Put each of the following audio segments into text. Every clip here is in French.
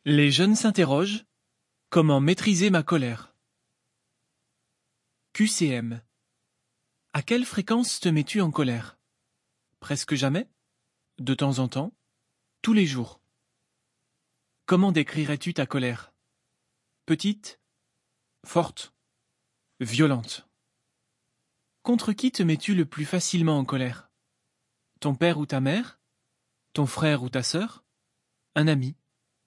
Les jeunes s'interrogent. Comment maîtriser ma colère? QCM. À quelle fréquence te mets-tu en colère? Presque jamais? De temps en temps? Tous les jours? Comment décrirais-tu ta colère? Petite? Forte? Violente? Contre qui te mets-tu le plus facilement en colère? Ton père ou ta mère? Ton frère ou ta sœur? Un ami?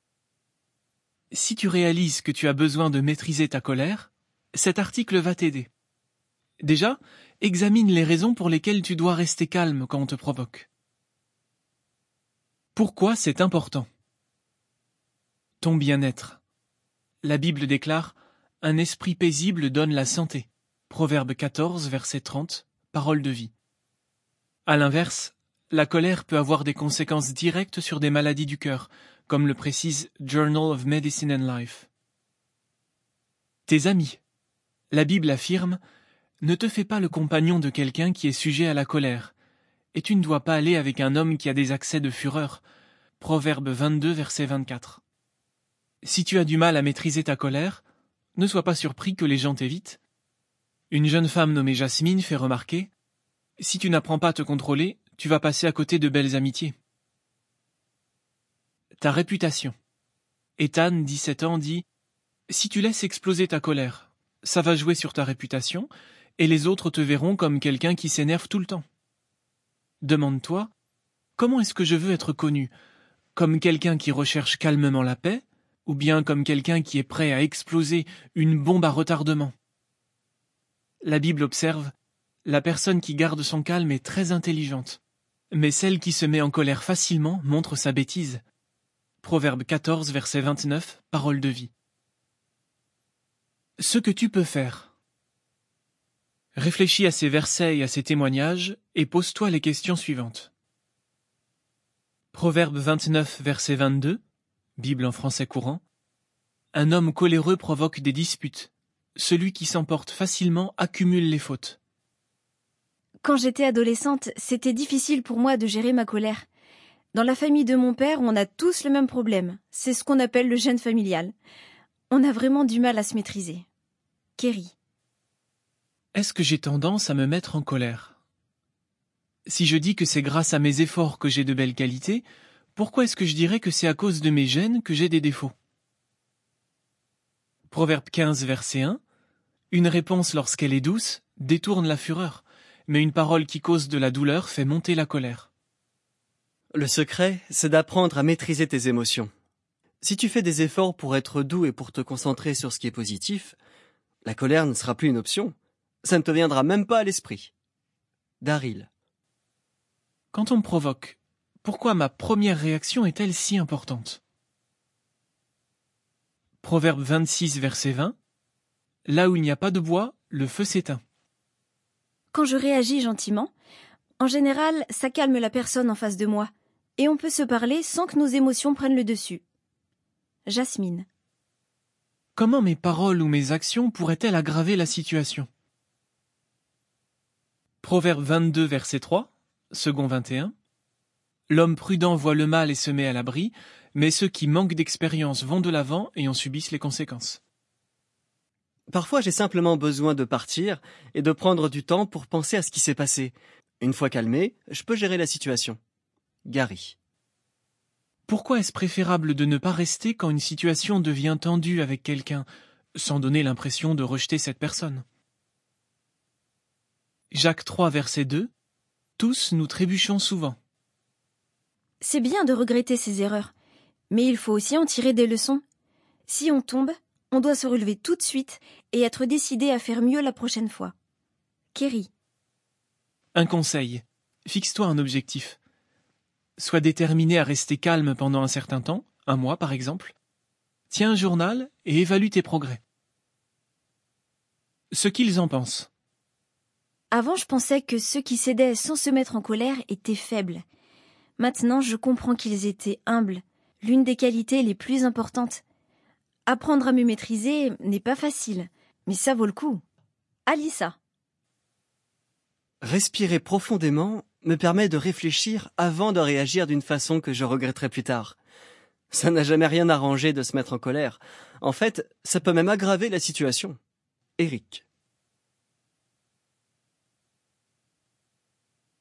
Si tu réalises que tu as besoin de maîtriser ta colère, cet article va t'aider. Déjà, examine les raisons pour lesquelles tu dois rester calme quand on te provoque. Pourquoi c'est important? Ton bien-être. La Bible déclare « Un esprit paisible donne la santé ». Proverbe 14, verset 30, parole de vie. À l'inverse, la colère peut avoir des conséquences directes sur des maladies du cœur, comme le précise Journal of Medicine and Life. Tes amis. La Bible affirme « Ne te fais pas le compagnon de quelqu'un qui est sujet à la colère, et tu ne dois pas aller avec un homme qui a des accès de fureur. » Proverbe 22, verset 24. Si tu as du mal à maîtriser ta colère, ne sois pas surpris que les gens t'évitent. Une jeune femme nommée Jasmine fait remarquer « Si tu n'apprends pas à te contrôler, tu vas passer à côté de belles amitiés. » Ta réputation. Ethan, 17 ans, dit « Si tu laisses exploser ta colère, ça va jouer sur ta réputation et les autres te verront comme quelqu'un qui s'énerve tout le temps. » Demande-toi « Comment est-ce que je veux être connu? Comme quelqu'un qui recherche calmement la paix ou bien comme quelqu'un qui est prêt à exploser une bombe à retardement? » La Bible observe « La personne qui garde son calme est très intelligente, mais celle qui se met en colère facilement montre sa bêtise. » Proverbe 14, verset 29, parole de vie. Ce que tu peux faire. Réfléchis à ces versets et à ces témoignages et pose-toi les questions suivantes. Proverbe 29, verset 22, Bible en français courant. Un homme coléreux provoque des disputes. Celui qui s'emporte facilement accumule les fautes. Quand j'étais adolescente, c'était difficile pour moi de gérer ma colère. Dans la famille de mon père, on a tous le même problème. C'est ce qu'on appelle le gène familial. On a vraiment du mal à se maîtriser. Kerry. Est-ce que j'ai tendance à me mettre en colère? Si je dis que c'est grâce à mes efforts que j'ai de belles qualités, pourquoi est-ce que je dirais que c'est à cause de mes gènes que j'ai des défauts? Proverbe 15, verset 1. Une réponse lorsqu'elle est douce détourne la fureur, mais une parole qui cause de la douleur fait monter la colère. Le secret, c'est d'apprendre à maîtriser tes émotions. Si tu fais des efforts pour être doux et pour te concentrer sur ce qui est positif, la colère ne sera plus une option. Ça ne te viendra même pas à l'esprit. Daryl. Quand on me provoque, pourquoi ma première réaction est-elle si importante? Proverbe 26, verset 20. Là où il n'y a pas de bois, le feu s'éteint. Quand je réagis gentiment, en général, ça calme la personne en face de moi, et on peut se parler sans que nos émotions prennent le dessus. Jasmine. Comment mes paroles ou mes actions pourraient-elles aggraver la situation? Proverbe 22, verset 3, second 21. L'homme prudent voit le mal et se met à l'abri, mais ceux qui manquent d'expérience vont de l'avant et en subissent les conséquences. Parfois, j'ai simplement besoin de partir et de prendre du temps pour penser à ce qui s'est passé. Une fois calmé, je peux gérer la situation. Gary. Pourquoi est-ce préférable de ne pas rester quand une situation devient tendue avec quelqu'un, sans donner l'impression de rejeter cette personne? Jacques 3, verset 2. Tous nous trébuchons souvent. C'est bien de regretter ses erreurs, mais il faut aussi en tirer des leçons. Si on tombe, on doit se relever tout de suite et être décidé à faire mieux la prochaine fois. Kerry. Un conseil. Fixe-toi un objectif. Sois déterminé à rester calme pendant un certain temps, un mois par exemple. Tiens un journal et évalue tes progrès. Ce qu'ils en pensent. Avant, je pensais que ceux qui cédaient sans se mettre en colère étaient faibles. Maintenant, je comprends qu'ils étaient humbles, l'une des qualités les plus importantes. Apprendre à me maîtriser n'est pas facile, mais ça vaut le coup. Alissa. Respirer profondément me permet de réfléchir avant de réagir d'une façon que je regretterai plus tard. Ça n'a jamais rien arrangé de se mettre en colère. En fait, ça peut même aggraver la situation. Eric.